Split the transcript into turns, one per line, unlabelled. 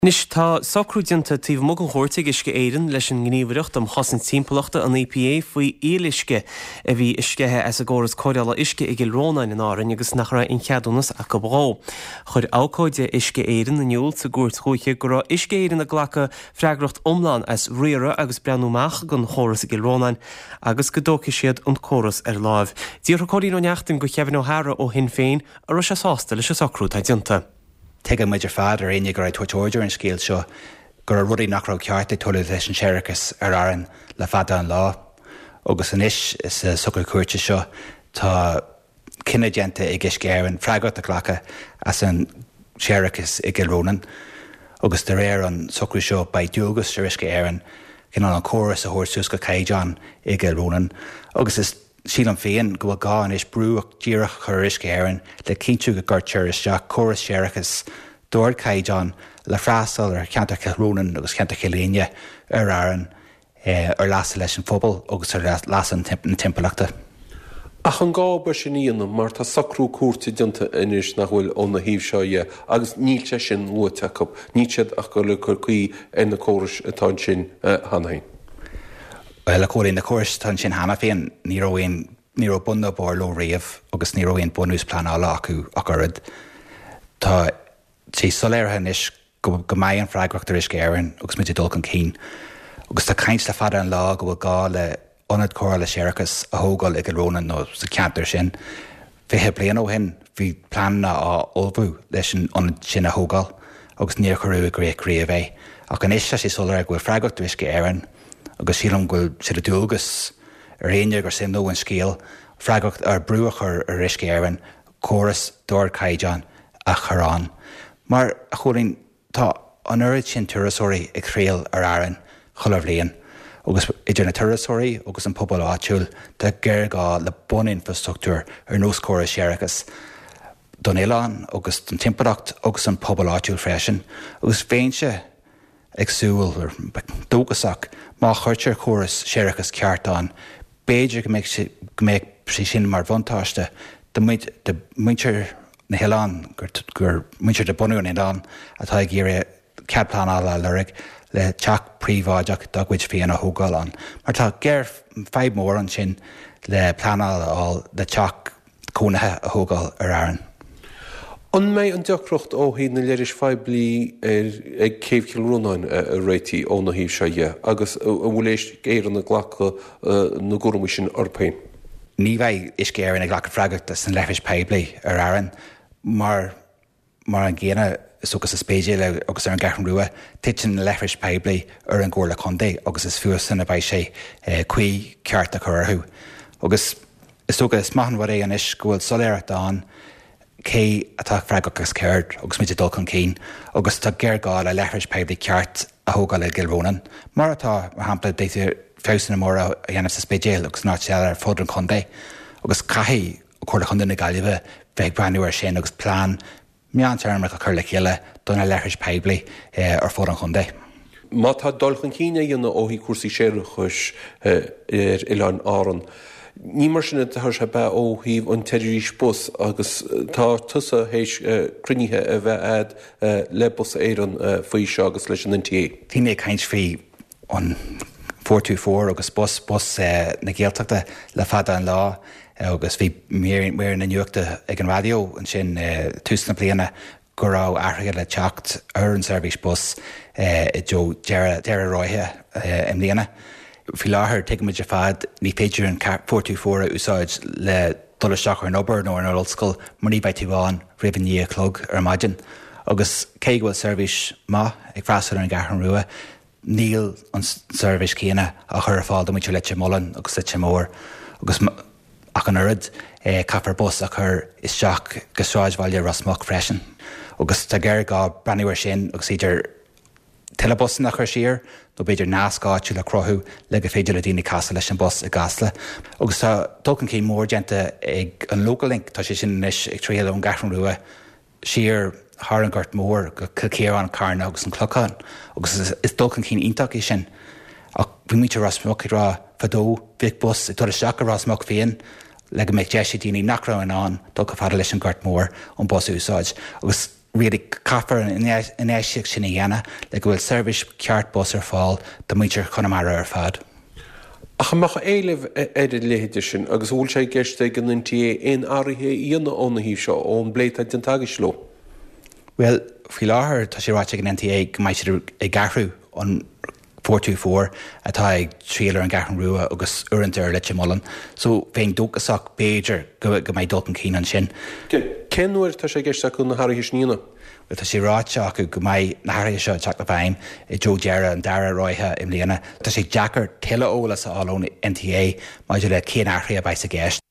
Nis tá sacrúdianta tíh mog an chóirrtaigh isce éireann leis an gníomhaireacht am chasan timpeallachta an EPA faoi éilisce a bhí iscethe as a ggóras cóireála isce i Gilrónain an áireann agus nach raibh incheadúnas a go brá. Chuir ácóide isce éireann na nniuúil sa gúirt chuoiche go raibh isce éireann a ghlacha freagracht omláin as riara agus breanúmach gon chóras i Gilrónain agus go dócha siad an chóras ar láimh. Dír chóirí nó neachtain go cheann óthra ó hin féin a ru se sásta leis a sacrúta dionta.
Teige muidir fad ar aine gur tuairteoidir an scéal seo gur a rudaí nach raibh ceart ag tualadh leis an seiricas ar aireann le fada an lá. Agus anois is sucair cuairte seo tá cinenne déanta ag isce éireann freagat a ghlacha as an seiricas i Gilrónain. Agus de réir an sucair seo ba dúgus ar isce éireann cin an chóras a thuairsús go caiideán i Gilrónain. Agus is sílam féin go gáin is brúach díireach chur isce éireann le cinú go gurteir isteach choras seiricas dúir caiideán le freastal ar ceanta Gilrónain agus ceanta Chiléine ar aireann ar leasa leis an phobal agus ar leasa an timpeallachta.
Ach an gába sin íanam mar tá sacrú cuairte dionta inis nach bhfuil ón na híomh seo agus níl sé sin luateach ní siad ach go le chuircaí ina córas atá sin hanainn.
Le cóirín na córas tan sin hana féin ní raibh bunda bór lo riamh agus ní raibh bonús planála acu ach orad. Tá sí soléirithe is go maiid an freagrachtar isce éireann agus muidir dul an cín. Agus tá caint le fada an lá go bhfuil gá le ionad córa le seiricas a thógáil i Gilrónain nó sa ceantar sin. Bhí bliain ó hin bhí planna á olbhú leis an ionad sin a thógáil agus níor chorú a gréicríomh é. Ach an isise sí soléir go bhfuil freagrachtar isce éireann agus sílam goil si a dúgus ar aine gur sin nó an scéal freagracht ar brúach ar isce éireann chóras dúir caiideán a chorán. Mar a chóirín tá an uird sin turasóirí ag chréal ar aireann chulah líon agus idir na turasóirí agus an pobal áitiúil de gur gá le bon infrastruchtúr ar nús chóras seiricas don Éileán agus don timpeallacht agus an pobal áitiúil freisin agus féinse agsúil ar dógasach má chuirtear chóras seiricas ceartán béidir go méid sí sin mar bhantáiste de muintear na Héileán gur muintear de bunú an Éileán atá ag géire ceadplanála lyric le teach príomháideach doghuiid féin a thógáilán. Mar tá géir feidh mór an sin le planála le teach cónathe a thógáil ar aireann.
An méid an deachreacht ó hí na leiris feblií ag céimh Gilrónain a réití ó na híomh seo agus bhfuil éireann na ghlacha na gcuirmí sin orpain.
Ní bheith isce éireann ag ghlacha freagat san leithris peblií ar aireann mar an ggéine sugus is spéisiile agus ar an gcathan ruaidh tiitin na leithris peblií ar an ggóla chundaí agus is fuasan a bheith sé chuí ceart a churthú. Agus is sugus maithan bhar é an is go bhfuil soléir dáin cé atá freagat agus céird agus muidir dul an cín agus tá géir gá le leithris peblií ceart a thógáil i Gilrónain. Mar atá hampla déitir fésan mór a dhéanamh sa spéisiil agus ná sé ar fódra an chundaí agus caithí chuirla chundaí na Gaillimhe bheith breanú ar sin agus plán meán tearmach a chur le chéile donna leithris peblií ar fódra an chundaí.
Má tá dulchan cíine dhéanana ó hí cuasaí séireachais ar Oileán Áran. Ní mar sinna thar se be ó híomh an teidirí bus agus tá tusa hééis crunithe a bheith le bus éireann faoi seo agus leis an NTA.
Bhí mé caint faoi an 424 agus bus na Gaeltachta le fada an lá agus bhí mé na nuachta ag an radio an sin túsna bliana go rá airthaige le teacht ar an service bus i dó deire roithe im líana. Fi láthair teigh muidir fad ní féidir an 424 úsáid le dulasteach ar an obair nó an ollscoil mar ní bheith tíháin riomh ní clog ar maidin. Agus cé bhfuil service má ag freastal ar an gcathan ruaidh níl an service céine a chur fáil do muidir leite mollan agus leite mór agus ach an uird caafar bus a chur isteach go sráidbhaile rasmach freisin. Agus tá géir gá breanúir sin agus idir telebus nach chur siar nó beidir náascáitiú le crothú le go féidir le daoine casa leis an bus a gasla. Agus tá dulcan cí mór déanta ag an localink tá sé sin is ag tríal an gcathan ruaidh siar thar an gcuirt mór go céar an carna agus an clocán. Agus is dulcan cí ionach é sin ach bhí muinte rasmach rá fadó bhíh bus i tuaisteach a rasmach féin le go méid deise daoine nach raibh an dul go fada leis an gcuirt mór an bus úsáid. Agus really caafar in éisiach sinna dhéana le go bhfuil service ceart bus ar fáil do muintear chunamara ar fad.
Achach éileh léhéidir sin, agus bhúil sé gceiste gan NTA in áirithe íonna óna hí seo ón bléithe den tagas leo.
Well, fi láthair tá sé ráite an NTA go maiid siad ag garhrú an 424 atá ag tríalar an garan ruúa agus uantar leite mollan, so féin dóchasach Béidir go maiid dul an cían sin.
Cenúir tá sé gceiste chun na Harthaí sníana?
Tá sé ráite acu go maiid na Harthaí seo teach le bhaim I Joe Deara an dara roithe im líana. Tá sé Jackar tiile ólas á álón NTA maidir le céan aithrí a bhaid sa gceist.